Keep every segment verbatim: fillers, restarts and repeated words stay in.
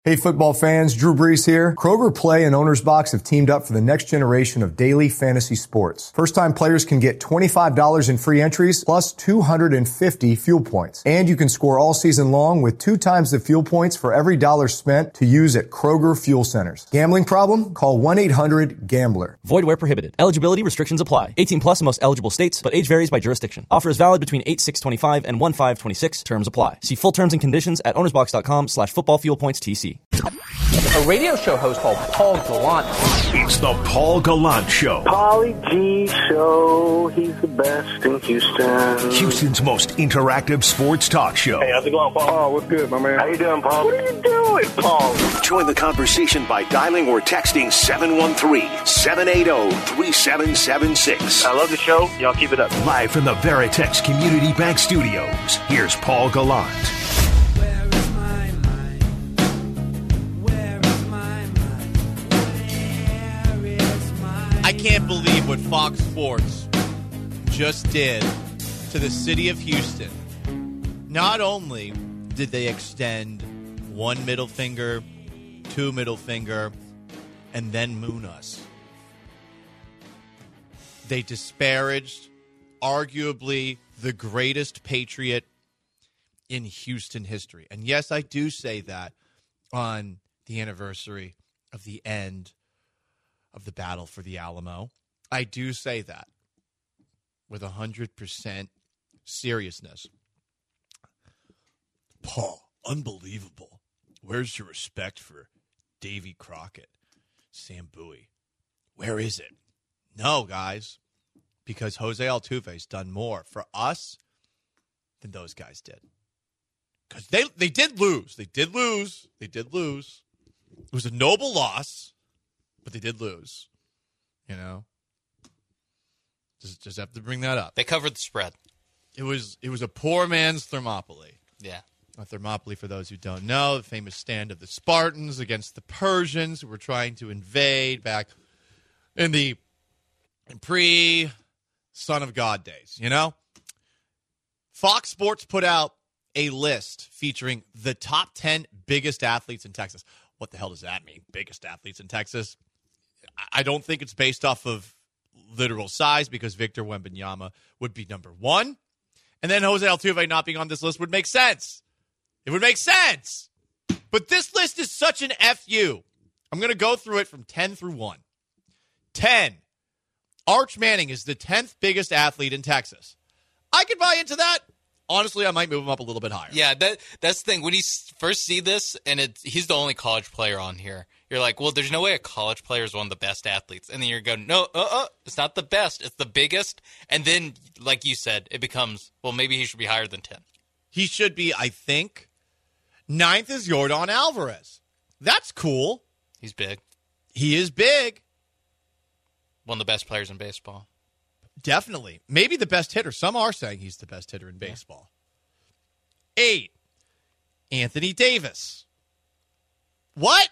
Hey football fans, Drew Brees here. Kroger Play and Owner's Box have teamed up for the next generation of daily fantasy sports. First-time players can get twenty-five dollars in free entries plus two hundred fifty fuel points. And you can score all season long with two times the fuel points for every dollar spent to use at Kroger Fuel Centers. Gambling problem? Call one eight hundred gambler. Void where prohibited. Eligibility restrictions apply. eighteen plus in most eligible states, but age varies by jurisdiction. Offer is valid between eight six twenty-five and one five twenty-six. Terms apply. See full terms and conditions at ownersbox.com slash football fuel points TC. A radio show host called Paul Gallant. It's the Paul Gallant Show. Pauly G Show. He's the best in Houston. Houston's most interactive sports talk show. Hey, how's it going, Paul? Oh, what's good, my man? How you doing, Paul? What are you doing, Paul? Join the conversation by dialing or texting seven one three, seven eight zero, three seven seven six. I love the show. Y'all keep it up. Live from the Veritex Community Bank Studios, here's Paul Gallant. I can't believe what Fox Sports just did to the city of Houston. Not only did they extend one middle finger, two middle finger, and then moon us, they disparaged arguably the greatest Patriot in Houston history. And yes, I do say that on the anniversary of the end of the battle for the Alamo. I do say that with one hundred percent seriousness. Paul, unbelievable. Where's your respect for Davy Crockett, Sam Bowie? Where is it? No, guys, because Jose Altuve's done more for us than those guys did. Because they, they did lose. They did lose. They did lose. It was a noble loss. But they did lose, you know. Just, just have to bring that up. They covered the spread. It was it was a poor man's Thermopylae. Yeah. A Thermopylae, for those who don't know, the famous stand of the Spartans against the Persians who were trying to invade back in the in pre-Son of God days, you know. Fox Sports put out a list featuring the top ten biggest athletes in Texas. What the hell does that mean? Biggest athletes in Texas? I don't think it's based off of literal size because Victor Wembanyama would be number one. And then Jose Altuve not being on this list would make sense. It would make sense. But this list is such an F U. I'm going to go through it from ten through one. ten. Arch Manning is the tenth biggest athlete in Texas. I could buy into that. Honestly, I might move him up a little bit higher. Yeah, that that's the thing. When you first see this, and it's, he's the only college player on here, you're like, well, there's no way a college player is one of the best athletes. And then you're going, no, uh-uh, it's not the best. It's the biggest. And then, like you said, it becomes, well, maybe he should be higher than ten. He should be, I think. Ninth is Yordan Alvarez. That's cool. He's big. He is big. One of the best players in baseball. Definitely. Maybe the best hitter. Some are saying he's the best hitter in baseball. Yeah. Eight, Anthony Davis. What?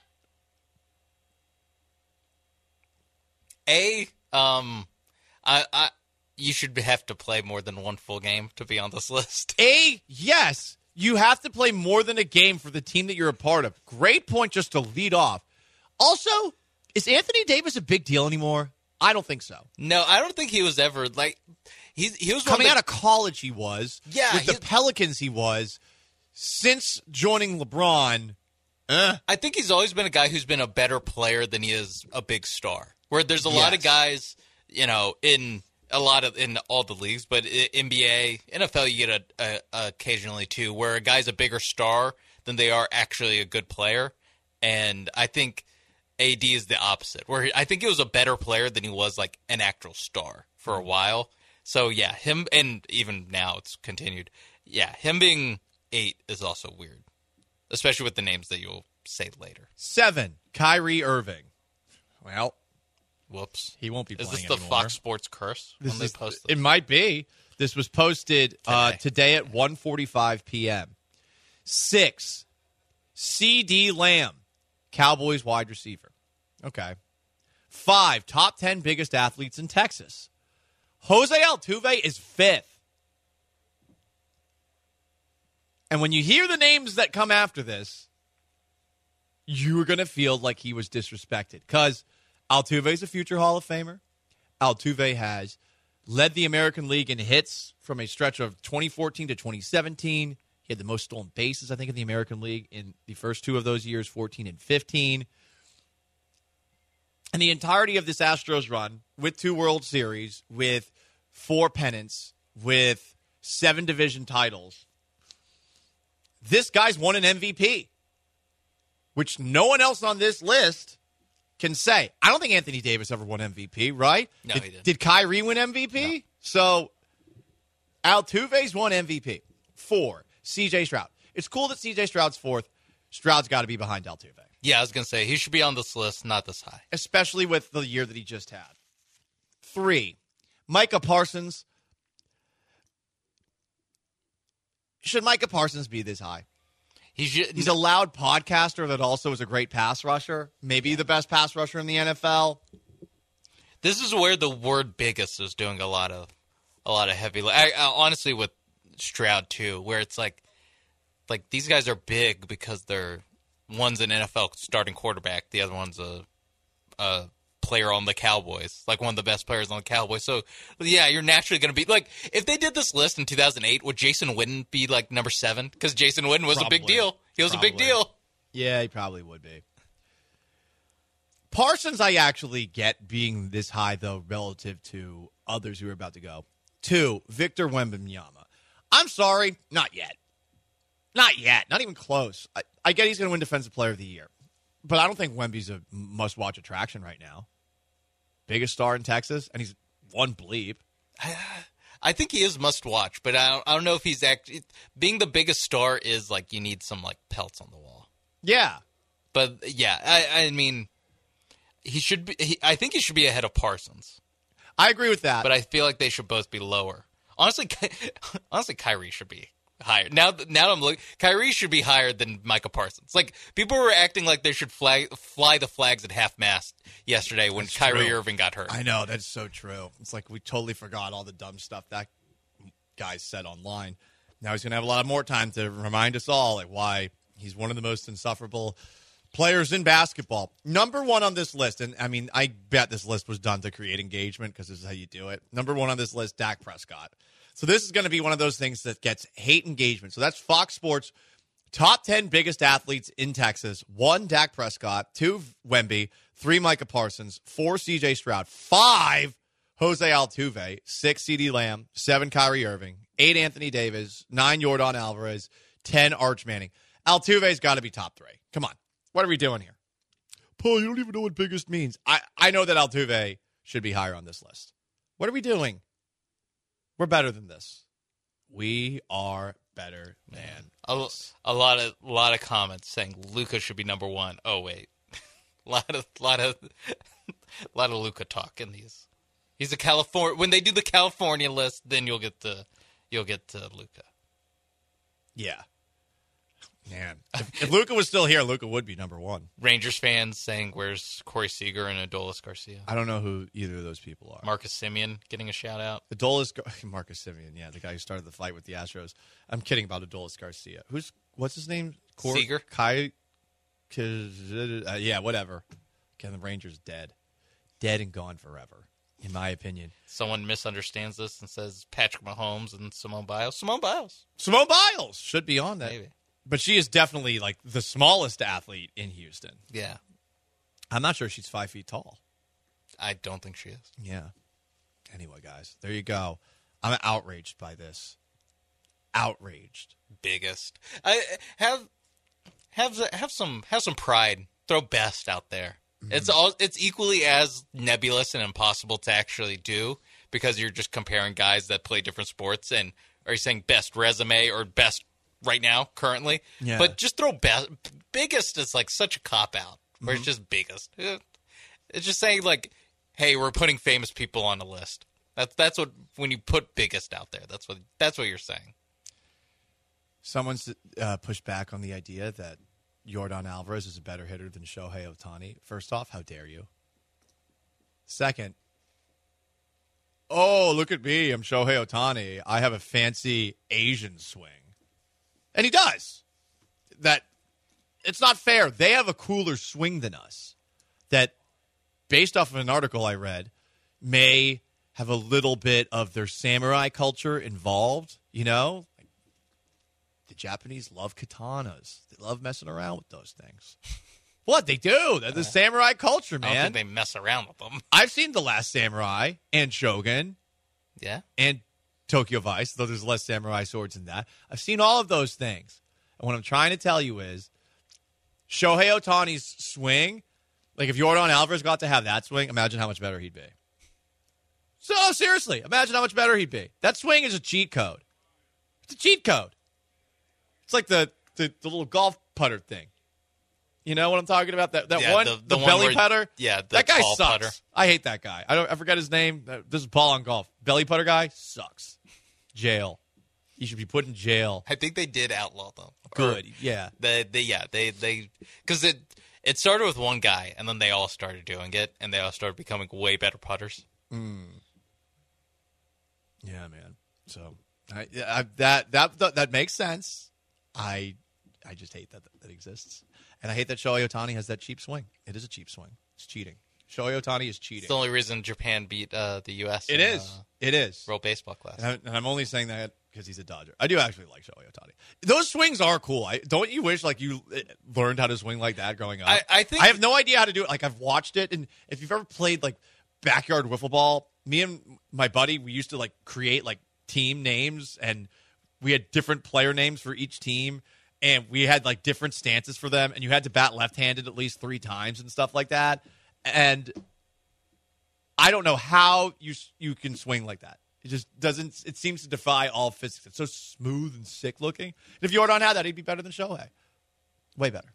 A, um, I, I, you should have to play more than one full game to be on this list. A, yes. You have to play more than a game for the team that you're a part of. Great point just to lead off. Also, is Anthony Davis a big deal anymore? I don't think so. No, I don't think he was ever, like, he, he was coming the, out of college he was. Yeah. With the Pelicans he was. Since joining LeBron. Eh. I think he's always been a guy who's been a better player than he is a big star. Where there's a yes. lot of guys, you know, in a lot of, in all the leagues, but N B A, N F L, you get a, a, occasionally too, where a guy's a bigger star than they are actually a good player. And I think A D is the opposite, where he, I think he was a better player than he was like an actual star for a while. So yeah, him, and even now it's continued. Yeah, him being eight is also weird, especially with the names that you'll say later. Seven, Kyrie Irving. Well, whoops, he won't be is playing this the anymore. Fox Sports curse This when is, they post it this? might be. This was posted today, uh, today at okay. one forty-five p.m. Six, C D Lamb, Cowboys wide receiver. Okay. Five, top ten biggest athletes in Texas. Jose Altuve is fifth. And when you hear the names that come after this, you're going to feel like he was disrespected. Because Altuve's a future Hall of Famer. Altuve has led the American League in hits from a stretch of twenty fourteen to twenty seventeen. He had the most stolen bases, I think, in the American League in the first two of those years, fourteen and fifteen. And the entirety of this Astros run, with two World Series, with four pennants, with seven division titles, this guy's won an M V P, which no one else on this list can say. I don't think Anthony Davis ever won M V P, right? No, did, he didn't. Did Kyrie win M V P? No. So Altuve's won M V P. Four, C J Stroud. It's cool that C J Stroud's fourth. Stroud's got to be behind Altuve. Yeah, I was going to say, he should be on this list, not this high. Especially with the year that he just had. Three, Micah Parsons. Should Micah Parsons be this high? He should, He's a loud podcaster that also is a great pass rusher. Maybe the best pass rusher in the N F L. This is where the word biggest is doing a lot of a lot of heavy. I, I, honestly, with Stroud too, where it's like, like these guys are big because they're one's an N F L starting quarterback, the other one's a, a player on the Cowboys, like one of the best players on the Cowboys. So yeah, you're naturally going to be like, if they did this list in two thousand eight, would Jason Witten be like number seven? Because Jason Witten was Probably. a big deal. He was Probably. a big deal. Yeah, he probably would be. Parsons, I actually get being this high, though, relative to others who are about to go. Two, Victor Wembanyama. I'm sorry, not yet. Not yet. Not even close. I, I get he's going to win Defensive Player of the Year, but I don't think Wemby's a must-watch attraction right now. Biggest star in Texas, and he's one bleep. I think he is must-watch, but I don't, I don't know if he's actually being the biggest star is like you need some like pelts on the wall. Yeah, but yeah, I, I mean, he should be. He, I think he should be ahead of Parsons. I agree with that, but I feel like they should both be lower. Honestly, honestly, Kyrie should be higher. Now, now I'm looking. Kyrie should be higher than Micah Parsons. Like people were acting like they should flag, fly the flags at half mast yesterday when that's Kyrie true. Irving got hurt. I know, that's so true. It's like we totally forgot all the dumb stuff that guy said online. Now he's going to have a lot more time to remind us all like why he's one of the most insufferable players in basketball. Number one on this list, and I mean, I bet this list was done to create engagement because this is how you do it. Number one on this list, Dak Prescott. So this is going to be one of those things that gets hate engagement. So that's Fox Sports' top ten biggest athletes in Texas. One, Dak Prescott. Two, Wemby. Three, Micah Parsons. Four, C J Stroud. Five, Jose Altuve. Six, CeeDee Lamb. Seven, Kyrie Irving. Eight, Anthony Davis. Nine, Yordan Alvarez. Ten, Arch Manning. Altuve's got to be top three. Come on. What are we doing here? Paul, you don't even know what biggest means. I, I know that Altuve should be higher on this list. What are we doing? We're better than this. We are better than a, this. a lot of a lot of comments saying Luka should be number one. Oh wait, a lot of lot of lot of Luka talk in these. He's a California. When they do the California list, then you'll get the you'll get to Luka. Yeah. Man, if, if Luka was still here, Luka would be number one. Rangers fans saying, "Where's Corey Seager and Adolis Garcia?" I don't know who either of those people are. Marcus Semien getting a shout out. Adolis, Marcus Semien, yeah, the guy who started the fight with the Astros. I'm kidding about Adolis Garcia. Who's what's his name? Cor- Seager. Kai. Uh, yeah, whatever. Again, the Rangers dead, dead and gone forever, in my opinion. Someone misunderstands this and says Patrick Mahomes and Simone Biles. Simone Biles. Simone Biles should be on that. Maybe. But she is definitely, like, the smallest athlete in Houston. Yeah. I'm not sure she's five feet tall. I don't think she is. Yeah. Anyway, guys, there you go. I'm outraged by this. Outraged. Biggest. I have have have some have some pride. Throw best out there. Mm-hmm. It's all it's equally as nebulous and impossible to actually do because you're just comparing guys that play different sports. And are you saying best resume or best right now, currently? Yeah. But just throw best. Biggest is like such a cop-out, where Mm-hmm. it's just biggest. It's just saying, like, hey, we're putting famous people on a list. That's that's what, when you put biggest out there, that's what that's what you're saying. Someone's uh, pushed back on the idea that Yordan Alvarez is a better hitter than Shohei Ohtani. First off, how dare you? Second, oh, look at me. I'm Shohei Ohtani. I have a fancy Asian swing. And he does. That it's not fair. They have a cooler swing than us that, based off of an article I read, may have a little bit of their samurai culture involved, you know? Like, the Japanese love katanas. They love messing around with those things. What? They do. They're the samurai culture, man. I don't think they mess around with them. I've seen The Last Samurai and Shogun. Yeah. And Tokyo Vice, though there's less samurai swords in that. I've seen all of those things. And what I'm trying to tell you is Shohei Ohtani's swing, like if Yordan Alvarez got to have that swing, imagine how much better he'd be. So, seriously, imagine how much better he'd be. That swing is a cheat code. It's a cheat code. It's like the, the, the little golf putter thing. You know what I'm talking about? That that yeah, one, the, the, the one belly where, putter. Yeah, the that guy tall sucks. putter. I hate that guy. I don't. I forget his name. This is Paul on golf. Belly putter guy sucks. Jail. He should be put in jail. I think they did outlaw them. Good. Or yeah. They, they, yeah, they, they, because it it started with one guy, and then they all started doing it, and they all started becoming way better putters. Mm. Yeah, man. So I, I, that that that that makes sense. I I just hate that that exists. And I hate that Shohei Ohtani has that cheap swing. It is a cheap swing. It's cheating. Shohei Ohtani is cheating. It's the only reason Japan beat uh, the U S It in, is. Uh, it is. World Baseball Class. And, I, and I'm only saying that because he's a Dodger. I do actually like Shohei Ohtani. Those swings are cool. I, don't you wish like you learned how to swing like that growing up? I, I think I have no idea how to do it. Like I've watched it, and if you've ever played like backyard wiffle ball, me and my buddy, we used to like create like team names, and we had different player names for each team. And we had, like, different stances for them, and you had to bat left-handed at least three times and stuff like that. And I don't know how you you can swing like that. It just doesn't – it seems to defy all physics. It's so smooth and sick-looking. And if Yordan had that, he'd be better than Shohei. Way better.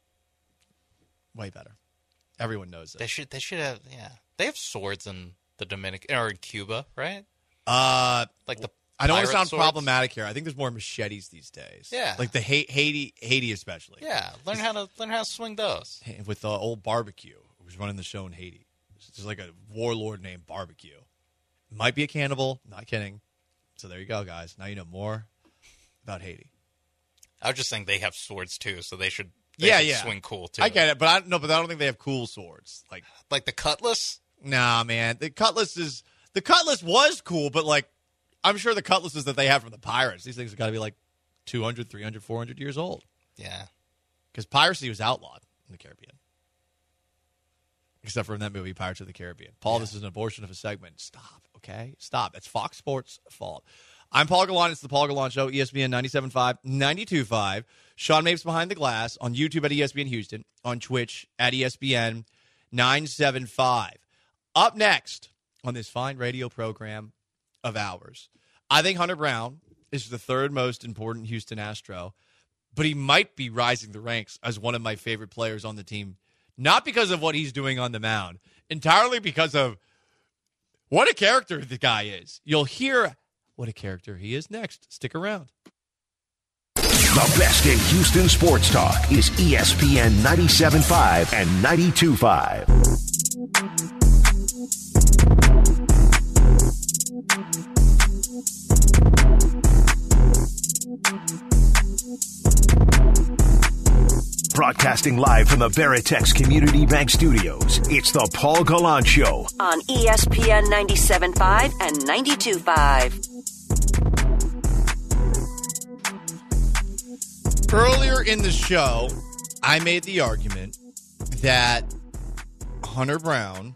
Way better. Everyone knows that. They should, they should have – yeah. They have swords in the Dominican – or in Cuba, right? Uh, Like the I don't want to pirate sound swords? problematic here. I think there's more machetes these days. Yeah. Like the ha- Haiti, Haiti especially. Yeah, learn how to learn how to swing those. With the old Barbecue, who was running the show in Haiti. There's like a warlord named Barbecue. Might be a cannibal. Not kidding. So there you go, guys. Now you know more about Haiti. I was just saying they have swords too, so they should. They yeah, should yeah. swing cool too. I get it, but I no, but I don't think they have cool swords. Like, like the cutlass. nah, man. The cutlass is the cutlass was cool, but like, I'm sure the cutlasses that they have from the pirates, these things have got to be like two hundred, three hundred, four hundred years old. Yeah, because piracy was outlawed in the Caribbean. Except for in that movie, Pirates of the Caribbean. Paul, yeah. This is an abortion of a segment. Stop, okay? Stop. It's Fox Sports' fault. I'm Paul Gallant. It's the Paul Gallant Show, E S P N ninety-seven point five, ninety-two point five. Sean Mapes Behind the Glass on YouTube at E S P N Houston, on Twitch at E S P N nine seventy-five. Up next on this fine radio program of ours, I think Hunter Brown is the third most important Houston Astro, but he might be rising the ranks as one of my favorite players on the team. Not because of what he's doing on the mound, entirely because of what a character the guy is. You'll hear what a character he is next. Stick around. The best in Houston sports talk is E S P N ninety-seven point five and ninety-two point five. Broadcasting live from the Veritex Community Bank Studios, it's the Paul Gallant Show. On E S P N ninety-seven point five and ninety-two point five. Earlier in the show, I made the argument that Hunter Brown,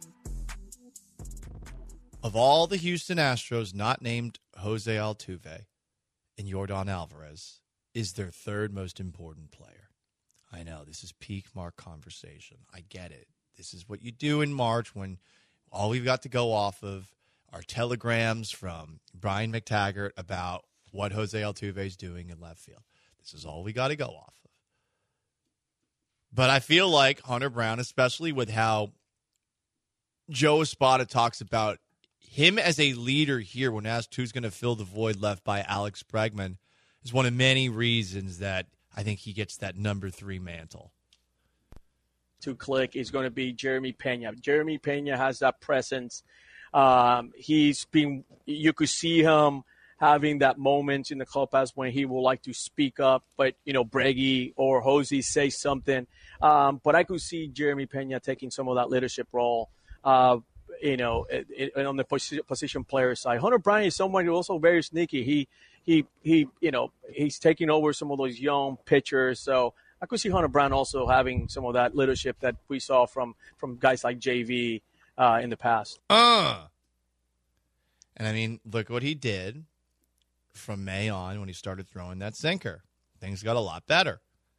of all the Houston Astros not named Jose Altuve and Yordan Alvarez, is their third most important player. I know, this is peak Mark conversation. I get it. This is what you do in March when all we've got to go off of are telegrams from Brian McTaggart about what Jose Altuve is doing in left field. This is all we got to go off of. But I feel like Hunter Brown, especially with how Joe Espada talks about him as a leader here when asked who's going to fill the void left by Alex Bregman, is one of many reasons that I think he gets that number three mantle. To click is going to be Jeremy Pena. Jeremy Pena has that presence. Um, he's been, you could see him having that moment in the clubhouse when he will like to speak up, but, you know, Breggy or Hosey say something. Um, but I could see Jeremy Pena taking some of that leadership role, uh, you know, it, it, on the position, position player side. Hunter Bryant is someone who's also very sneaky. He, he, he, you know, he's taking over some of those young pitchers. So I could see Hunter Bryant also having some of that leadership that we saw from, from guys like J V uh, in the past. Uh. And, I mean, look what he did from May on when he started throwing that sinker. Things got a lot better.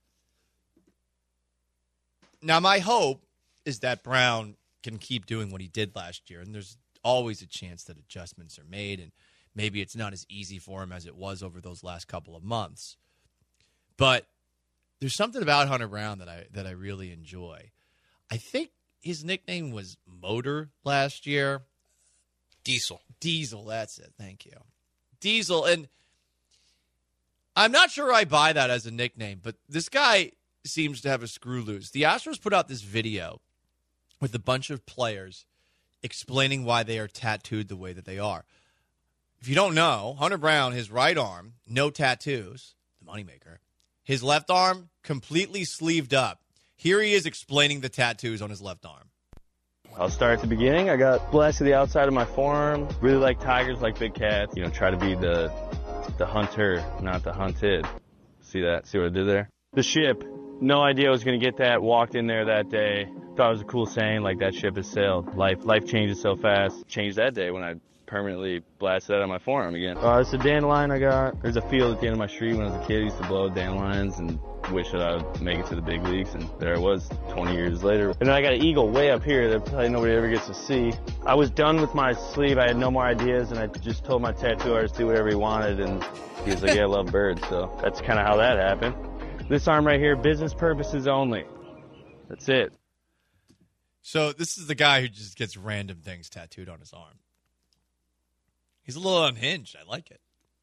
Now, my hope is that Brown can keep doing what he did last year, and there's always a chance that adjustments are made, and maybe it's not as easy for him as it was over those last couple of months. But there's something about Hunter Brown that I that I really enjoy. I think his nickname was Motor last year. Diesel. Diesel, that's it. Thank you. Diesel, and I'm not sure I buy that as a nickname, but this guy seems to have a screw loose. The Astros put out this video with a bunch of players explaining why they are tattooed the way that they are. If you don't know, Hunter Brown, his right arm, no tattoos, the moneymaker. His left arm, completely sleeved up. Here he is explaining the tattoos on his left arm. I'll start at the beginning. I got blessed to the outside of my forearm. Really like tigers, like big cats. You know, try to be the the hunter, not the hunted. See that? See what I did there? The ship. No idea I was going to get that. Walked in there that day. Thought it was a cool saying, like that ship has sailed. Life life changes so fast. Changed that day when I permanently blasted out of my forearm again. Uh, it's a dandelion I got. There's a field at the end of my street when I was a kid. I used to blow dandelions and wish that I would make it to the big leagues, and there I was twenty years later. And then I got an eagle way up here that probably nobody ever gets to see. I was done with my sleeve. I had no more ideas, and I just told my tattoo artist to do whatever he wanted, and he was like, yeah, I love birds. So that's kind of how that happened. This arm right here, business purposes only. That's it. So this is the guy who just gets random things tattooed on his arm. He's a little unhinged. I like it.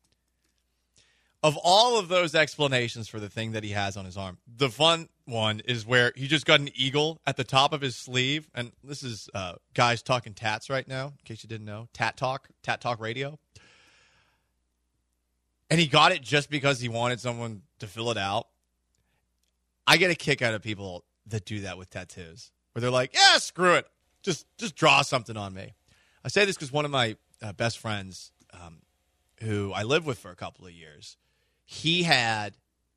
Of all of those explanations for the thing that he has on his arm, the fun one is where he just got an eagle at the top of his sleeve. And this is uh, guys talking tats right now, in case you didn't know. Tat Talk, Tat Talk Radio. And he got it just because he wanted someone to fill it out. I get a kick out of people that do that with tattoos, where they're like, yeah, screw it. Just, just draw something on me. I say this because one of my uh, best friends, um, who I lived with for a couple of years, he had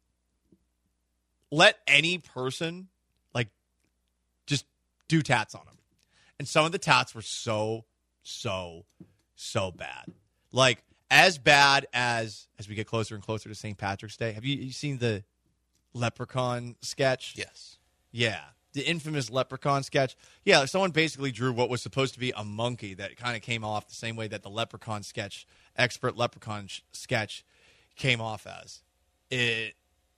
let any person, like, just do tats on him. And some of the tats were so, so, so bad. Like, as bad as, as we get closer and closer to Saint Patrick's Day. Have you, you seen the Leprechaun sketch? Yes. Yeah. The infamous Leprechaun sketch. Yeah, someone basically drew what was supposed to be a monkey that kind of came off the same way that the Leprechaun sketch, expert Leprechaun sh- sketch, came off as. It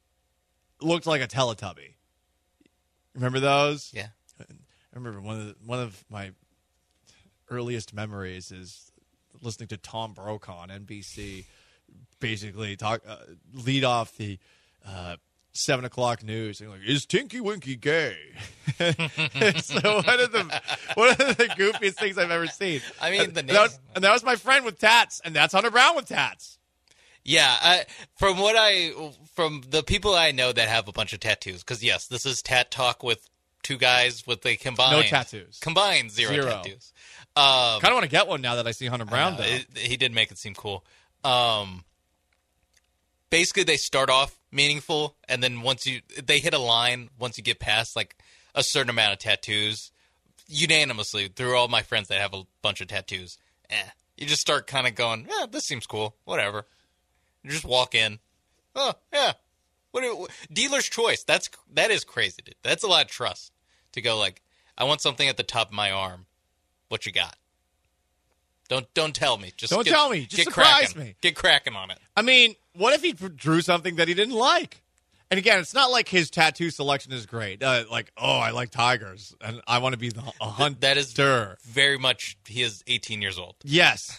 looked like a Teletubby. Remember those? Yeah. I remember one of the, one of my earliest memories is listening to Tom Brokaw on N B C, basically talk uh, lead off the uh, seven o'clock news, and like, is Tinky Winky gay? So one of the one of the goofiest things I've ever seen. I mean, the and, name, that was, and that was my friend with tats, and that's Hunter Brown with tats. Yeah, I, from what I from the people I know that have a bunch of tattoos, because yes, this is Tat Talk with two guys with a combined no tattoos, combined zero, zero. tattoos. Um, kind of want to get one now that I see Hunter Brown. Though it, he did make it seem cool. Um, basically, they start off meaningful, and then once you they hit a line, once you get past like a certain amount of tattoos, unanimously through all my friends that have a bunch of tattoos, eh, you just start kind of going, yeah, this seems cool, whatever. You just walk in, oh yeah, what, what dealer's choice. That's that is crazy, dude. That's a lot of trust to go like, I want something at the top of my arm. What you got? Don't don't tell me. Just don't get, tell me. Just get surprise cracking. me. Get cracking on it. I mean, what if he drew something that he didn't like? And again, it's not like his tattoo selection is great. Uh, like, oh, I like tigers, and I want to be the, a hunter. That is very much. He is eighteen years old. Yes.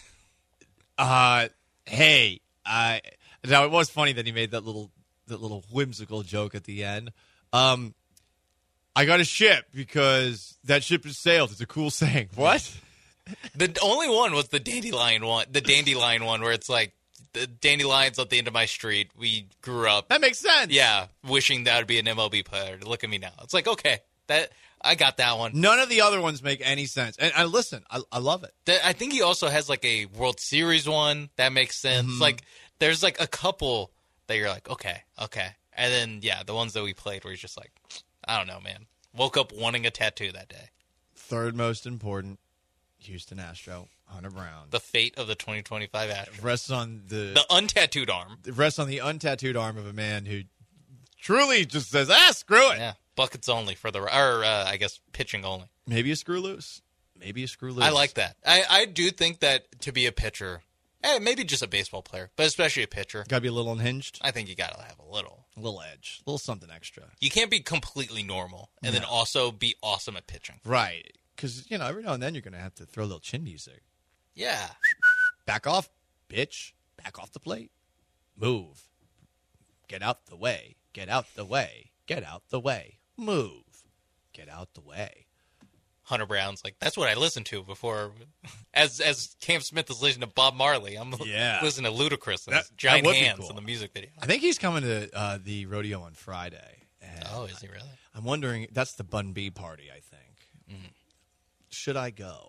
Uh, hey, I now it was funny that he made that little that little whimsical joke at the end. Um, I got a ship because that ship has sailed. It's a cool saying. What? The only one was the dandelion one. The dandelion one, where it's like the dandelions at the end of my street. We grew up. That makes sense. Yeah, wishing that would be an M L B player. Look at me now. It's like, okay, that I got that one. None of the other ones make any sense. And I listen, I, I love it. The, I think he also has like a World Series one that makes sense. Mm-hmm. Like, there's like a couple that you're like, okay, okay. And then, yeah, the ones that we played where you're just like, I don't know, man. Woke up wanting a tattoo that day. Third most important, Houston Astro, Hunter Brown. The fate of the twenty twenty-five Astros. Rests on the... The untattooed arm. Rests on the untattooed arm of a man who truly just says, ah, screw it. Yeah, buckets only for the... Or, uh, I guess, pitching only. Maybe a screw loose. Maybe a screw loose. I like that. I, I do think that to be a pitcher... Eh, maybe just a baseball player, but especially a pitcher. Got to be a little unhinged. I think you got to have a little. A little edge. A little something extra. You can't be completely normal and No. then also be awesome at pitching. Right. Because, you know, every now and then you're going to have to throw a little chin music. Yeah. Back off, bitch. Back off the plate. Move. Get out the way. Get out the way. Get out the way. Move. Get out the way. Hunter Brown's like, that's what I listened to before. As as Cam Smith is listening to Bob Marley, I'm Yeah. listening to Ludacris and That- his giant that would be hands cool. in the music video. I think he's coming to uh, the rodeo on Friday. And Oh, is he really? I'm wondering, that's the Bun B party, I think. Mm. Should I go?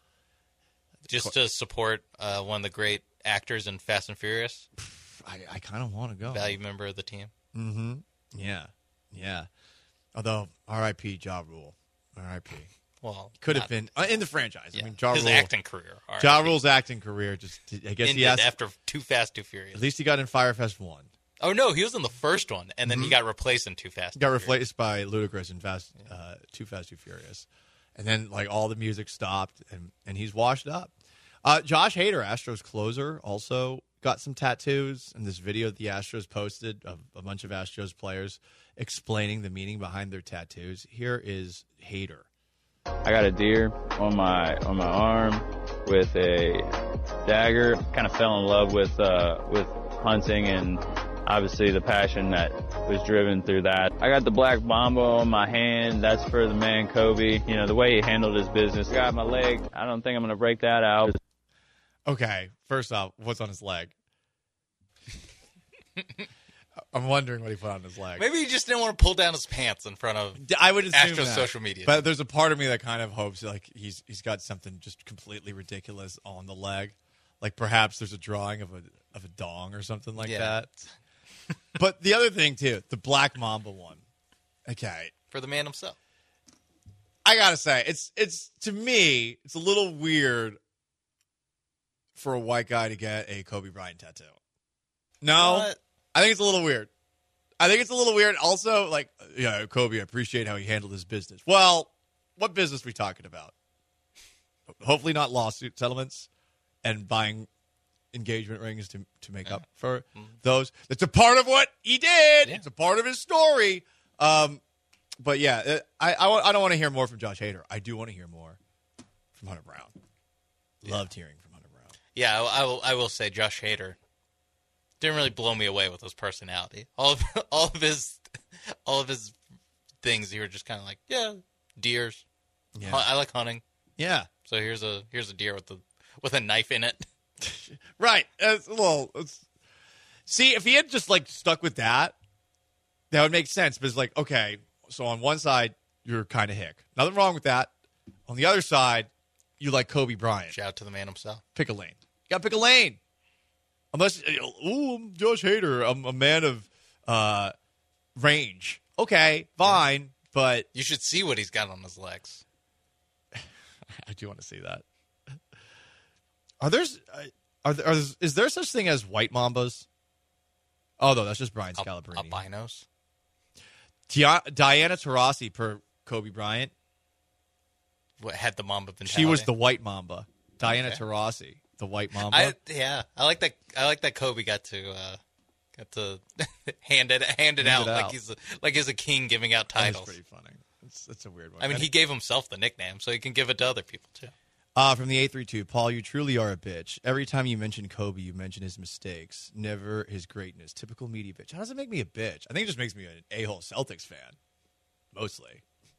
Just to support uh, one of the great actors in Fast and Furious, I, I kind of want to go. value member of the team. Mm-hmm. Yeah. Yeah. Although, R I P Ja Rule. R I P Well, Could not- have been uh, in the franchise. Yeah. I mean, Ja his Rule, acting career. all right. Ja Rule's acting career just, I guess Ended he has, after Too Fast, Too Furious. at least he got in Firefest one. Oh, no, he was in the first one, and then he got replaced in Too Fast. He got Too Furious. replaced by Ludacris in Fast, uh, Too Fast, Too Furious. And then, like, all the music stopped, and, and he's washed up. Uh, Josh Hader, Astros closer, also got some tattoos. In this video that the Astros posted of a bunch of Astros players explaining the meaning behind their tattoos. Here is Hader. I got a deer on my on my arm with a dagger. Kind of fell in love with uh, with hunting and obviously the passion that was driven through that. I got the black Mamba on my hand. That's for the man Kobe. You know, the way he handled his business. I got my leg. I don't think I'm gonna break that out. Okay, first off, what's on his leg? I'm wondering what he put on his leg. Maybe he just didn't want to pull down his pants in front of I would assume Astros that. social media. But there's a part of me that kind of hopes like he's he's got something just completely ridiculous on the leg. Like perhaps there's a drawing of a of a dong or something like Yeah. that. But the other thing too, the Black Mamba one. Okay. For the man himself. I gotta say, it's it's to me, it's a little weird for a white guy to get a Kobe Bryant tattoo. No, What? I think it's a little weird. I think it's a little weird. Also, like, yeah, Kobe, I appreciate how he handled his business. Well, what business are we talking about? Hopefully not lawsuit settlements and buying engagement rings to to make up for those. It's a part of what he did. Yeah. It's a part of his story. Um, but yeah, uh, I I, want, I don't want to hear more from Josh Hader. I do want to hear more from Hunter Brown. Loved hearing from Hunter Brown. Yeah, I, I will. I will say Josh Hader didn't really blow me away with his personality. All of all of his all of his things, you were just kind of like, yeah, deers. Yeah. Hun- I like hunting. Yeah. So here's a here's a deer with a with a knife in it. Right. It's, well, it's, see, if he had just like stuck with that, that would make sense. But it's like, okay, so on one side, you're kind of hick. Nothing wrong with that. On the other side, you like Kobe Bryant. Shout out to the man himself. Pick a lane. You got to pick a lane. Unless, ooh, I'm Josh Hader. I'm a man of uh, range. Okay, fine, but You should see what he's got on his legs. I do want to see that. Are there, are there, are there, is there such thing as white mambas? Oh, no, that's just Brian Al- Scalabrine. Albinos. Dia- Diana Taurasi per Kobe Bryant. What had the Mamba mentality? She was the white mamba. Diana Okay. Taurasi, the white mamba. I yeah, I like that. I like that Kobe got to uh, got to hand it hand it Hand out it like out. he's a, like he's a king giving out That titles. was pretty funny. It's, it's a weird one. I mean, And- he gave himself the nickname, so he can give it to other people too. Uh, from the eight three two, Paul, you truly are a bitch. Every time you mention Kobe, you mention his mistakes, never his greatness. Typical media bitch. How does it make me a bitch? I think it just makes me an a-hole Celtics fan, mostly.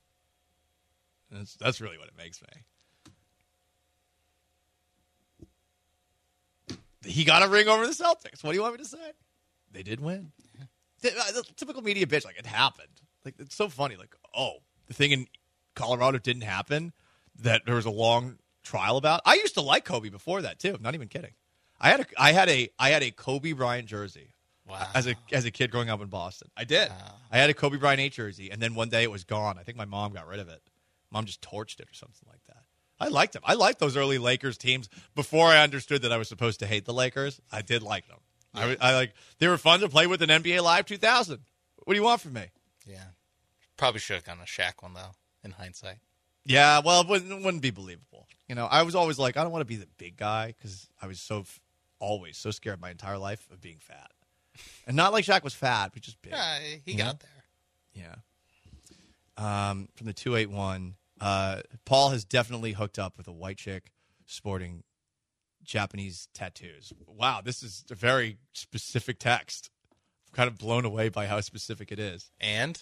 That's, that's really what it makes me. The he got a ring over the Celtics. What do you want me to say? They did win. The, uh, the typical media bitch, like, it happened. Like, it's so funny. Like, oh, the thing in Colorado didn't happen that there was a long trial about. I used to like Kobe before that too. I'm not even kidding. I had a I had a I had a Kobe Bryant jersey. Wow. As a as a kid growing up in Boston. I did. Wow. I had a Kobe Bryant eight jersey, and then one day it was gone. I think my mom got rid of it. Mom just torched it or something like that. I liked them. I liked those early Lakers teams before I understood that I was supposed to hate the Lakers. I did like them. Yeah. I, I like they were fun to play with in N B A Live two thousand. What do you want from me? Yeah. Probably should have gone a Shaq one, though, in hindsight. Yeah, well, it wouldn't, it wouldn't be believable. You know, I was always like, I don't want to be the big guy because I was so always so scared my entire life of being fat. And not like Shaq was fat, but just big. Yeah, he you got know? there. Yeah. Um, from the two eight one, uh, Paul has definitely hooked up with a white chick sporting Japanese tattoos. Wow, this is a very specific text. I'm kind of blown away by how specific it is. And?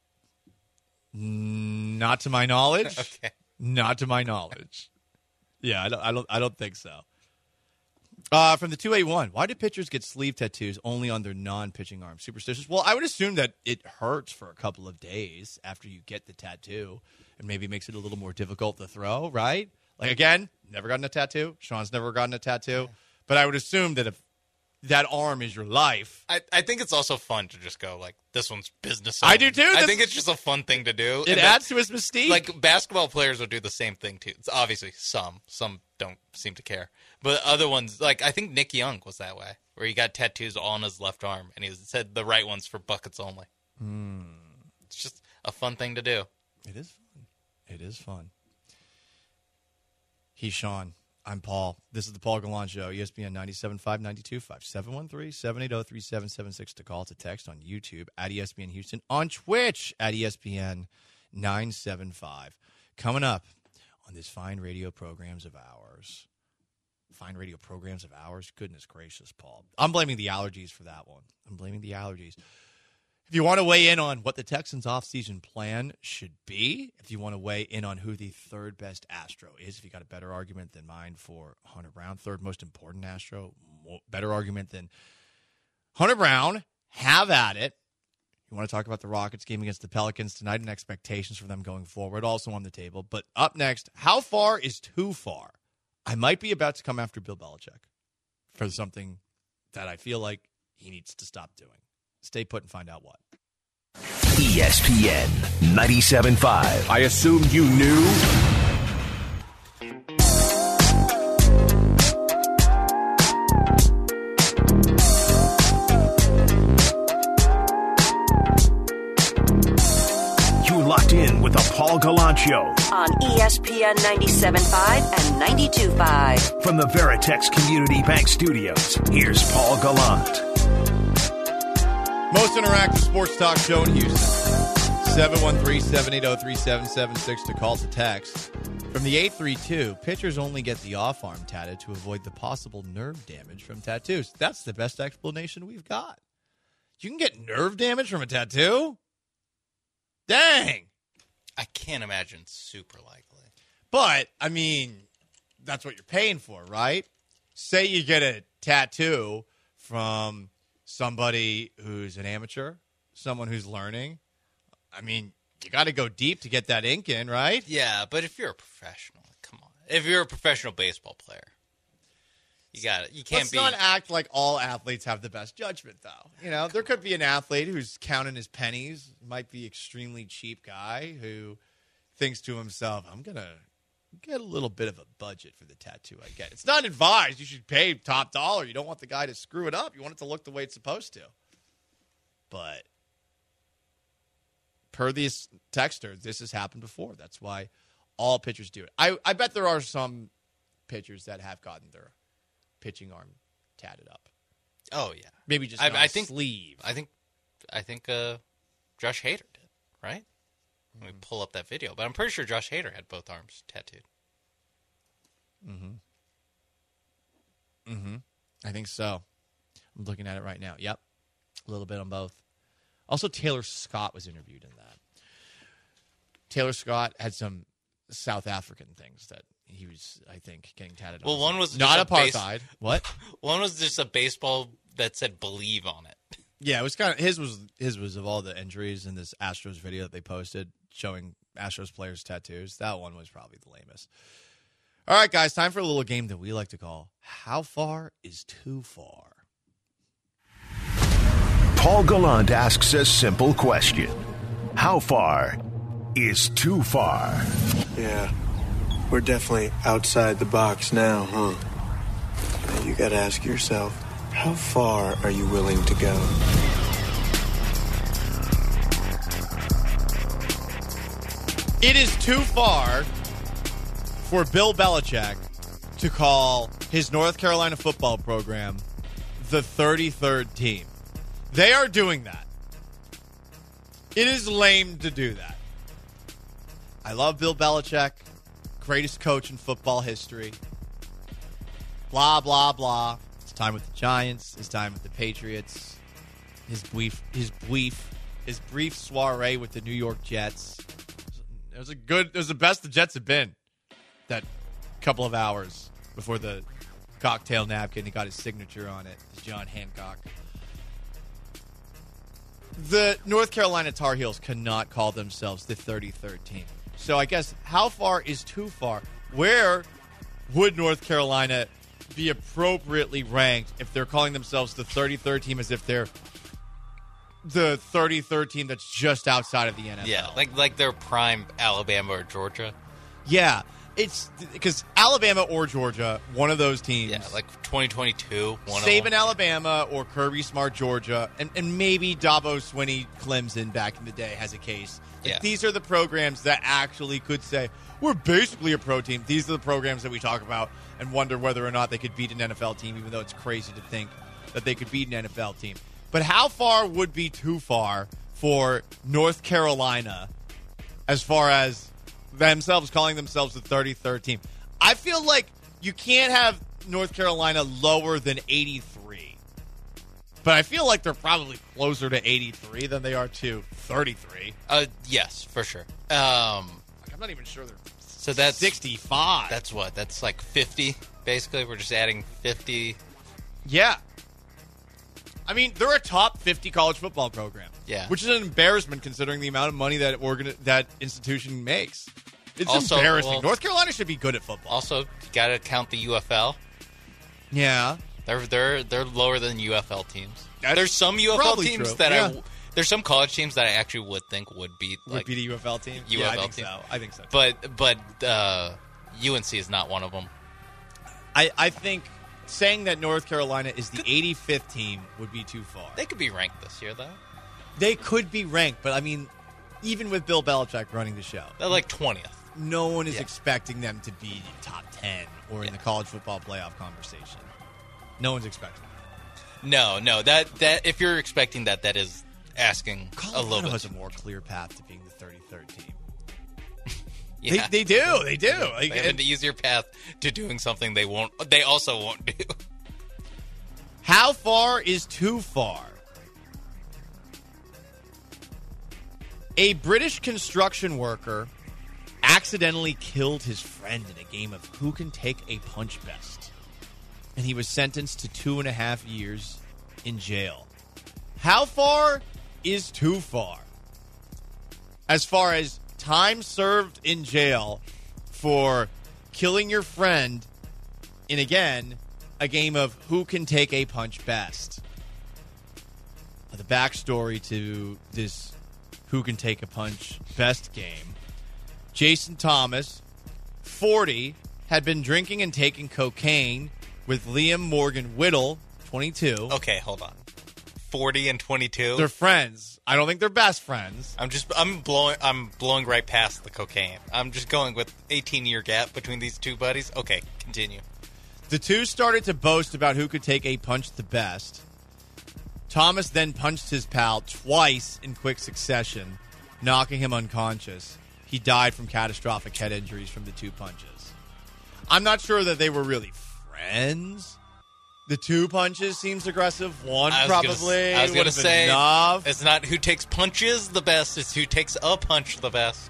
Not to my knowledge. Okay. Not to my knowledge. Yeah, I don't. I don't. I don't think so. Uh, from the two eight one, why do pitchers get sleeve tattoos only on their non-pitching arm? Superstitious? Well, I would assume that it hurts for a couple of days after you get the tattoo, and maybe makes it a little more difficult to throw. Right? Like again, never gotten a tattoo. Sean's never gotten a tattoo, but I would assume that if that arm is your life. I, I think it's also fun to just go, like, this one's business. I do, too. I That's, think it's just a fun thing to do. It and adds to his mystique. Like, basketball players will do the same thing, too. It's obviously, some. Some don't seem to care. But other ones, like, I think Nick Young was that way, where he got tattoos all on his left arm, and he said the right ones for buckets only. Mm. It's just a fun thing to do. It is fun. It is fun. He's Sean. I'm Paul. This is the Paul Gallant Show, E S P N ninety-seven point five, ninety-two point five, seven one three, seven eight zero, three seven seven six to call, to text on YouTube, at E S P N Houston, on Twitch, at E S P N nine seven five. Coming up on this fine radio programs of ours. Fine radio programs of ours? Goodness gracious, Paul. I'm blaming the allergies for that one. I'm blaming the allergies. If you want to weigh in on what the Texans' offseason plan should be, if you want to weigh in on who the third best Astro is, if you got a better argument than mine for Hunter Brown, third most important Astro, more, better argument than Hunter Brown, have at it. You want to talk about the Rockets game against the Pelicans tonight and expectations for them going forward, also on the table. But up next, how far is too far? I might be about to come after Bill Belichick for something that I feel like he needs to stop doing. Stay put and find out what. E S P N ninety-seven point five. I assume you knew. You locked in with the Paul Gallant Show on E S P N ninety-seven point five and ninety-two point five. From the Veritex Community Bank Studios, here's Paul Gallant. Most interactive sports talk show in Houston. seven one three, seven eight zero, three seven seven six to call, to text. From the eight three two, pitchers only get the off-arm tatted to avoid the possible nerve damage from tattoos. That's the best explanation we've got. You can get nerve damage from a tattoo? Dang. I can't imagine super likely. But, I mean, that's what you're paying for, right? Say you get a tattoo from somebody who's an amateur, someone who's learning. I mean, you got to go deep to get that ink in, right? Yeah, but if you're a professional, come on. If you're a professional baseball player, you got it. You can't Let's be. not act like all athletes have the best judgment, though. You know, there could be an athlete who's counting his pennies, might be extremely cheap guy who thinks to himself, I'm going to get a little bit of a budget for the tattoo I get. It's not advised. You should pay top dollar. You don't want the guy to screw it up. You want it to look the way it's supposed to. But per these texters, this has happened before. That's why all pitchers do it. I, I bet there are some pitchers that have gotten their pitching arm tatted up. Oh, yeah. Maybe just I, on I a think, sleeve. I think I think uh, Josh Hader did, right? Let me pull up that video. But I'm pretty sure Josh Hader had both arms tattooed. Mm-hmm. Mm-hmm. I think so. I'm looking at it right now. Yep. A little bit on both. Also, Taylor Scott was interviewed in that. Taylor Scott had some South African things that he was, I think, getting tatted on. Well, one was not just a base- apartheid. What? One was just a baseball that said "believe" on it. Yeah, it was kind of his was his was of all the injuries in this Astros video that they posted showing Astros players' tattoos. That one was probably the lamest. All right, guys, time for a little game that we like to call "How Far Is Too Far." Paul Gallant asks a simple question: how far is too far? Yeah, we're definitely outside the box now, huh? Now you got to ask yourself, how far are you willing to go? It is too far for Bill Belichick to call his North Carolina football program the thirty-third team. They are doing that. It is lame to do that. I love Bill Belichick, greatest coach in football history. Blah, blah, blah. His time with the Giants, his time with the Patriots, his brief, his brief, his brief soiree with the New York Jets. It was a good. It was the best the Jets have been. That couple of hours before the cocktail napkin, he got his signature on it. John Hancock. The North Carolina Tar Heels cannot call themselves the thirty-third team. So I guess how far is too far? Where would North Carolina be appropriately ranked if they're calling themselves the thirty-third team, as if they're the thirty-third team that's just outside of the N F L? Yeah, like like their prime Alabama or Georgia. Yeah, it's because Alabama or Georgia, one of those teams. Yeah, like twenty twenty-two. One Saban, of them. Alabama, or Kirby Smart, Georgia, and, and maybe Dabo Swinney, Clemson back in the day has a case. Like, Yeah. these are the programs that actually could say, we're basically a pro team. These are the programs that we talk about and wonder whether or not they could beat an N F L team, even though it's crazy to think that they could beat an N F L team. But how far would be too far for North Carolina as far as themselves calling themselves the thirty-third team? I feel like you can't have North Carolina lower than eighty-three. But I feel like they're probably closer to eighty-three than they are to thirty-three. Uh, yes, for sure. Um, I'm not even sure they're so that's sixty-five. That's what? That's like fifty, basically. We're just adding fifty. Yeah. I mean, they're a top fifty college football program. Yeah. Which is an embarrassment considering the amount of money that organ- that institution makes. It's Also, embarrassing. well- North Carolina should be good at football. Also, you got to count the U F L. Yeah. They're they're they're lower than U F L teams. That's there's some U F L probably teams true. that Yeah. I there's some college teams that I actually would think would beat Would like be the U F L team? U Yeah, F L I think team. so. I think so. too. But but uh, U N C is not one of them. I, I think saying that North Carolina is the eighty-fifth team would be too far. They could be ranked this year though. They could be ranked, but I mean, even with Bill Belichick running the show, They're like twentieth. no one is Yeah. expecting them to be top ten or in the college football playoff conversation. No one's expecting that. No, no. That that if you're expecting that, that is asking a little Colorado bit. has a more clear path to being the thirty-third team. Yeah. They, they do. They do. Like, They have an easier path to doing something they won't. They also won't do. how far is too far? A British construction worker accidentally killed his friend in a game of who can take a punch best. And he was sentenced to two and a half years in jail. How far is too far? As far as time served in jail for killing your friend in, again, a game of who can take a punch best. The backstory to this who can take a punch best game. Jason Thomas, forty, had been drinking and taking cocaine with Liam Morgan Whittle, twenty-two. Okay, hold on. Forty and twenty-two. They're friends. I don't think they're best friends. I'm just I'm blowing I'm blowing right past the cocaine. I'm just going with eighteen year gap between these two buddies. Okay, continue. The two started to boast about who could take a punch the best. Thomas then punched his pal twice in quick succession, knocking him unconscious. He died from catastrophic head injuries from the two punches. I'm not sure that they were really friends. The two punches seems aggressive. One I was probably Gonna, I was would gonna have been say enough. it's not who takes punches the best; it's who takes a punch the best.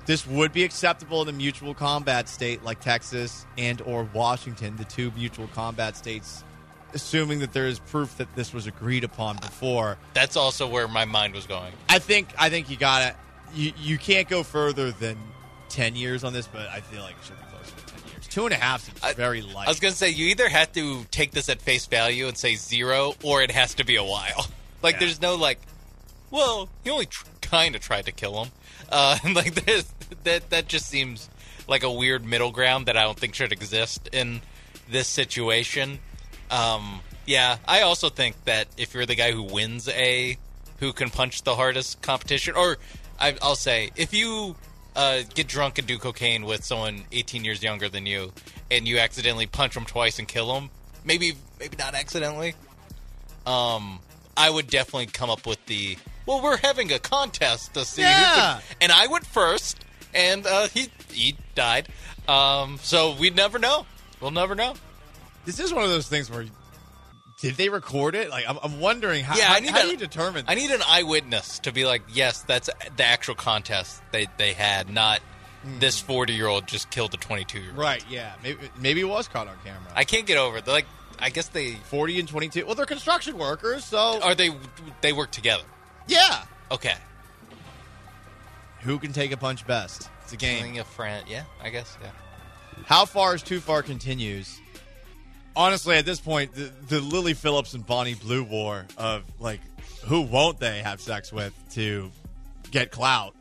this would be acceptable in a mutual combat state like Texas and or Washington, the two mutual combat states, assuming that there is proof that this was agreed upon before. That's also where my mind was going. I think I think you got to you you can't go further than ten years on this, but I feel like it should be closer to ten years. Two and a half seems I, very light. I was going to say, you either have to take this at face value and say zero, or it has to be a while. Like, yeah. There's no, like, well, he only tr- kind of tried to kill him. Uh, like, there's, that that just seems like a weird middle ground that I don't think should exist in this situation. Um, yeah, I also think that if you're the guy who wins a who can punch the hardest competition, or I, I'll say, if you uh, get drunk and do cocaine with someone eighteen years younger than you, and you accidentally punch them twice and kill them, maybe maybe not accidentally, um, I would definitely come up with the, well, we're having a contest to see yeah. who can, and I went first, and uh, he he died, um, so we'd never know. We'll never know. This is one of those things where, did they record it? Like, I'm, I'm wondering how, yeah, how, I need how a, do you determine this? I need an eyewitness to be like, yes, that's the actual contest they, they had, not mm. this forty-year-old just killed a twenty-two-year-old. Right, yeah. Maybe, maybe it was caught on camera. I can't get over it. They're like, I guess they... forty and twenty-two. Well, they're construction workers, so... Are they... They work together? Yeah. Okay. Who can take a punch best? It's a game. Killing a friend. Yeah, I guess, yeah. How far is too far continues. Honestly, at this point, the, the Lily Phillips and Bonnie Blue war of, like, who won't they have sex with to get clout?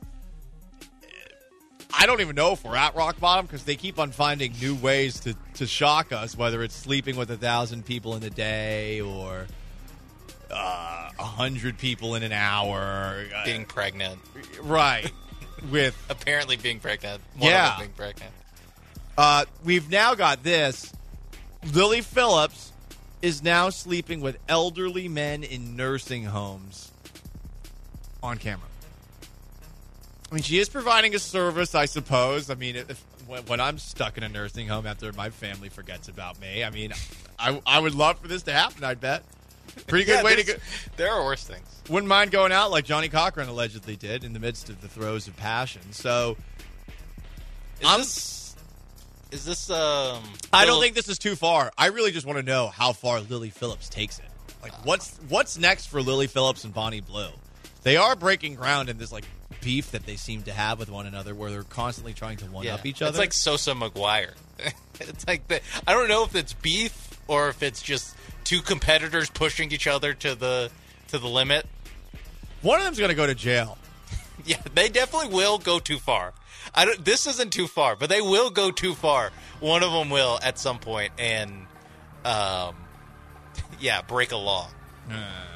I don't even know if we're at rock bottom because they keep on finding new ways to, to shock us, whether it's sleeping with a thousand people in a day or a uh, hundred people in an hour. Being pregnant. Right. With apparently being pregnant. One yeah. of them being pregnant. Uh, we've now got this. Lily Phillips is now sleeping with elderly men in nursing homes on camera. I mean, she is providing a service, I suppose. I mean, if, when, when I'm stuck in a nursing home after my family forgets about me, I mean, I, I would love for this to happen, I bet. Pretty good yeah, way to go. There are worse things. Wouldn't mind going out like Johnny Cochran allegedly did in the midst of the throes of passion. So, is I'm... This- Is this, um... I don't think this is too far. I really just want to know how far Lily Phillips takes it. Like, what's what's next for Lily Phillips and Bonnie Blue? They are breaking ground in this, like, beef that they seem to have with one another where they're constantly trying to one-up yeah. each other. It's like Sosa McGuire. It's like, the, I don't know if it's beef or if it's just two competitors pushing each other to the to the limit. One of them's going to go to jail. Yeah, they definitely will go too far. I don't, this isn't too far, but they will go too far. One of them will at some point, and um, yeah, break a law. Uh,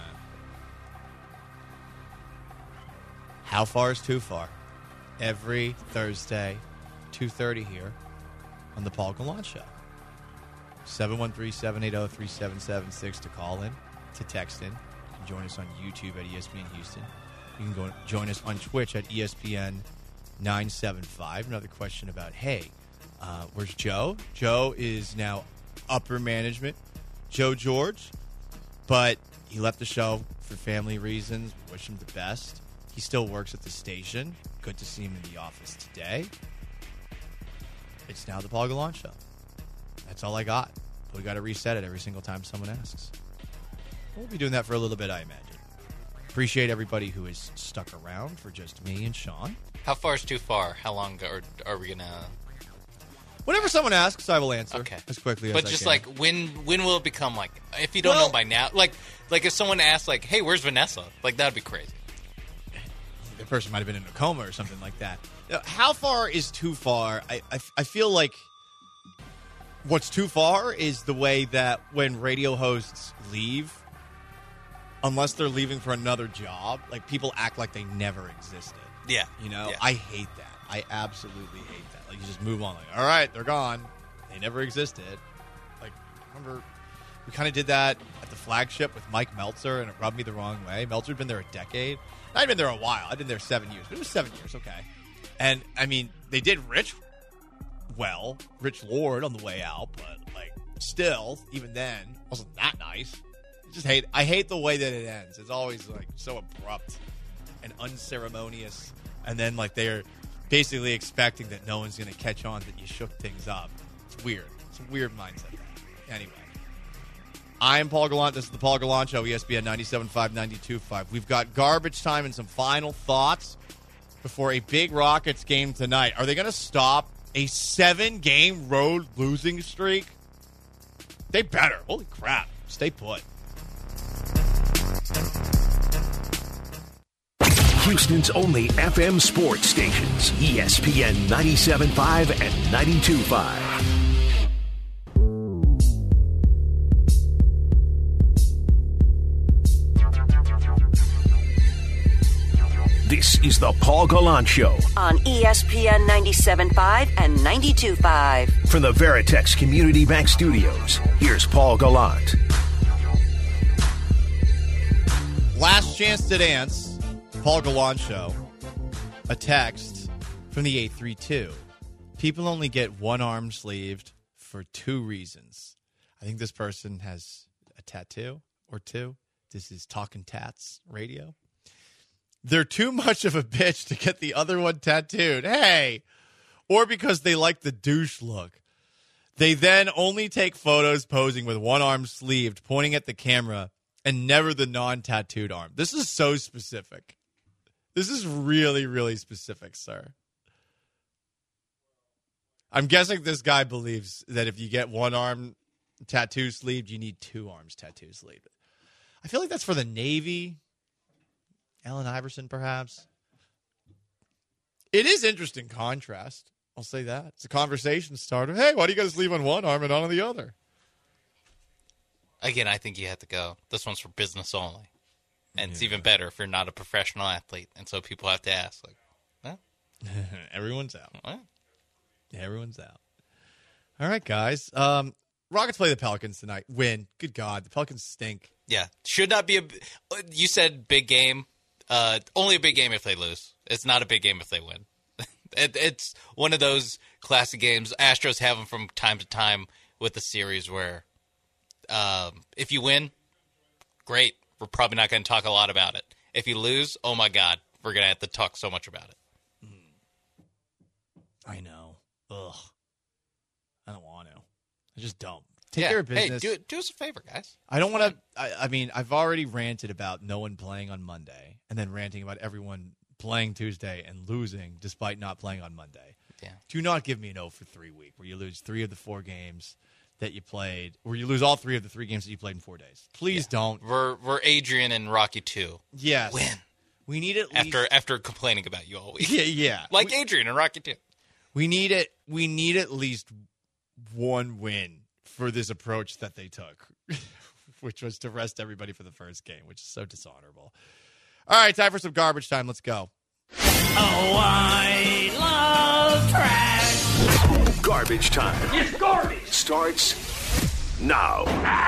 how far is too far? Every Thursday, two thirty here on the Paul Gallant Show. seven one three, seven eight zero, three seven seven six to call in, to text in. You can join us on YouTube at E S P N Houston. You can go join us on Twitch at E S P N nine seven five. Another question about, hey, uh, where's Joe? Joe is now upper management. Joe George, but he left the show for family reasons. Wish him the best. He still works at the station. Good to see him in the office today. It's now the Paul Gallant Show. That's all I got. But we got to reset it every single time someone asks. We'll be doing that for a little bit, I imagine. Appreciate everybody who is stuck around for just me and Sean. How far is too far? How long are, are we going to... Whenever someone asks, I will answer okay. as quickly as but I just can. like, when when will it become like, if you don't well, know by now, like like if someone asks like, hey, where's Vanessa? Like, that would be crazy. The person might have been in a coma or something like that. How far is too far? I, I, I feel like what's too far is the way that when radio hosts leave, unless they're leaving for another job, like people act like they never existed. Yeah. You know, yeah. I hate that. I absolutely hate that. Like, you just move on. Like, all right, they're gone. They never existed. Like, remember, we kind of did that at the Flagship with Mike Meltzer, and it rubbed me the wrong way. Meltzer had been there a decade. I'd been there a while. I'd been there seven years. But it was seven years, okay. And, I mean, they did Rich well. Rich Lord on the way out. But, like, still, even then, wasn't that nice. I just hate I hate the way that it ends. It's always, like, so abrupt and unceremonious. And then, like, they're basically expecting that no one's going to catch on that you shook things up. It's weird. It's a weird mindset. Anyway. I am Paul Gallant. This is the Paul Gallant Show, E S P N ninety-seven point five, ninety-two point five. We've got garbage time and some final thoughts before a big Rockets game tonight. Are they going to stop a seven-game road losing streak? They better. Holy crap. Stay put. Houston's only F M sports stations, E S P N ninety-seven point five and ninety-two point five. This is the Paul Gallant Show on E S P N ninety-seven point five and ninety-two point five. From the Veritex Community Bank Studios, here's Paul Gallant. Last chance to dance. Paul Gallant Show. A text from the eight three two. People only get one arm sleeved for two reasons. I think this person has a tattoo or two. This is Talking Tats Radio. They're too much of a bitch to get the other one tattooed. Hey! Or because they like the douche look. They then only take photos posing with one arm sleeved, pointing at the camera, and never the non-tattooed arm. This is so specific. This is really, really specific, sir. I'm guessing this guy believes that if you get one arm tattoo sleeved, you need two arms tattoo sleeved. I feel like that's for the Navy. Allen Iverson, perhaps. It is interesting contrast. I'll say that. It's a conversation starter. Hey, why do you guys leave on one arm and not on the other? Again, I think you have to go. This one's for business only. And yeah. It's even better if you're not a professional athlete. And so people have to ask, like, huh? Everyone's out. What? Everyone's out. All right, guys. Um, Rockets play the Pelicans tonight. Win. Good God. The Pelicans stink. Yeah. Should not be a – you said big game. Uh, only a big game if they lose. It's not a big game if they win. it, it's one of those classic games. Astros have them from time to time with the series where um, if you win, great. We're probably not going to talk a lot about it. If you lose, oh, my God, we're going to have to talk so much about it. I know. Ugh. I don't want to. I just don't. Take yeah. care of business. Hey, do, do us a favor, guys. I don't want to. I, I mean, I've already ranted about no one playing on Monday and then ranting about everyone playing Tuesday and losing despite not playing on Monday. Yeah. Do not give me an oh for three week where you lose three of the four games that you played, or you lose all three of the three games that you played in four days. Please yeah. don't. We're we're Adrian and Rocky two. Yes. Win. We need it after after complaining about you all week. Yeah, yeah. Like we, Adrian and Rocky two. We need it. We need at least one win for this approach that they took, which was to rest everybody for the first game, which is so dishonorable. All right, time for some garbage time. Let's go. Oh, I love trash. Garbage time. It's garbage. Starts now.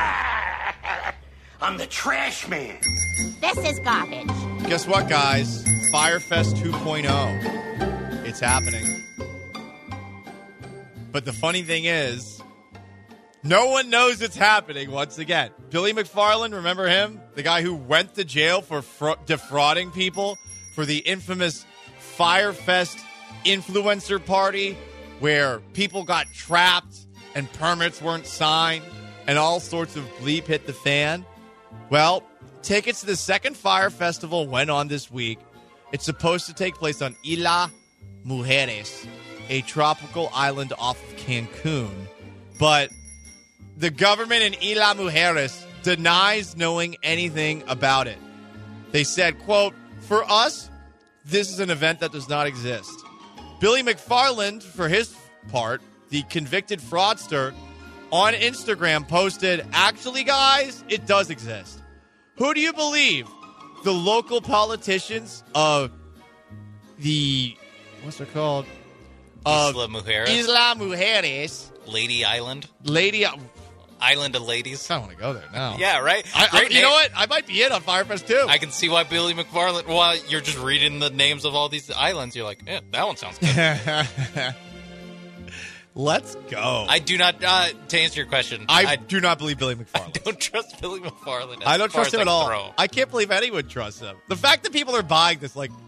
I'm the trash man. This is garbage. Guess what, guys? Firefest two point oh. It's happening. But the funny thing is, no one knows it's happening once again. Billy McFarland, remember him? The guy who went to jail for fr- defrauding people for the infamous Firefest influencer party where people got trapped and permits weren't signed and all sorts of bleep hit the fan. Well, tickets to the second Fire Festival went on this week. It's supposed to take place on Isla Mujeres, a tropical island off of Cancun. But the government in Isla Mujeres denies knowing anything about it. They said, quote, "For us, this is an event that does not exist." Billy McFarland, for his part, the convicted fraudster, on Instagram posted, "Actually, guys, it does exist." Who do you believe? The local politicians of the, what's it called? Isla Mujeres. Isla Mujeres. Lady Island. Lady Island of Ladies. I don't want to go there now. Yeah, right? I, I, you know what? I might be in on Firefest too. I can see why Billy McFarland, while you're just reading the names of all these islands, you're like, yeah, that one sounds good. Let's go. I do not, uh, to answer your question, I, I do not believe Billy McFarland. I don't trust Billy McFarland. I don't trust him at all. I can't believe anyone trusts him. The fact that people are buying this, like,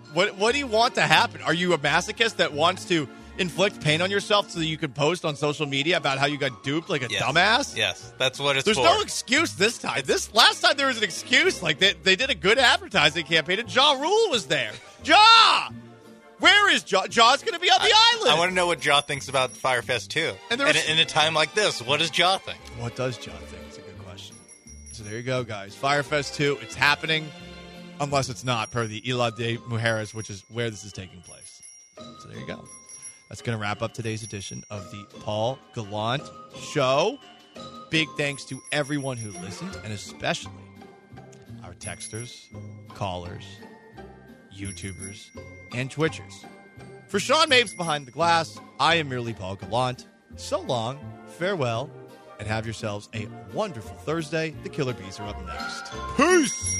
What What do you want to happen? Are you a masochist that wants to inflict pain on yourself so that you can post on social media about how you got duped like a yes. dumbass? Yes, that's what it's There's for. no excuse this time. This last time there was an excuse. Like they, they did a good advertising campaign and Ja Rule was there. Ja! Where is Ja? Ja's going to be on the I, island. I want to know what Ja thinks about Firefest two. And, and was, in a time like this, what does Ja think? What does Ja think? It's a good question. So there you go, guys. Firefest two, it's happening, unless it's not, per the Isla de Mujeres, which is where this is taking place. So there you go. That's going to wrap up today's edition of the Paul Gallant Show. Big thanks to everyone who listened, and especially our texters, callers, YouTubers, and Twitchers. For Sean Mapes behind the glass, I am merely Paul Gallant. So long, farewell, and have yourselves a wonderful Thursday. The Killer Bees are up next. Peace!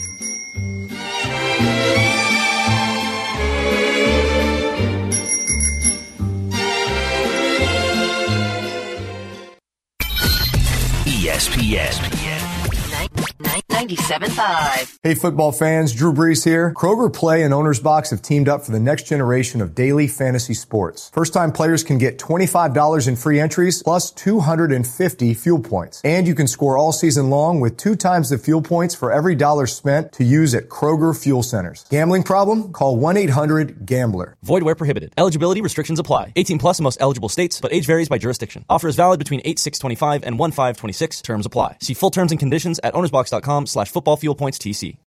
E S P N. ninety-seven point five. Hey, football fans, Drew Brees here. Kroger Play and Owner's Box have teamed up for the next generation of daily fantasy sports. First-time players can get twenty-five dollars in free entries plus two hundred fifty fuel points. And you can score all season long with two times the fuel points for every dollar spent to use at Kroger Fuel Centers. Gambling problem? Call one eight hundred gambler. Void where prohibited. Eligibility restrictions apply. eighteen plus in most eligible states, but age varies by jurisdiction. Offer is valid between eight six twenty-five and one five twenty-six. Terms apply. See full terms and conditions at ownersbox dot com slash football fuel points T C.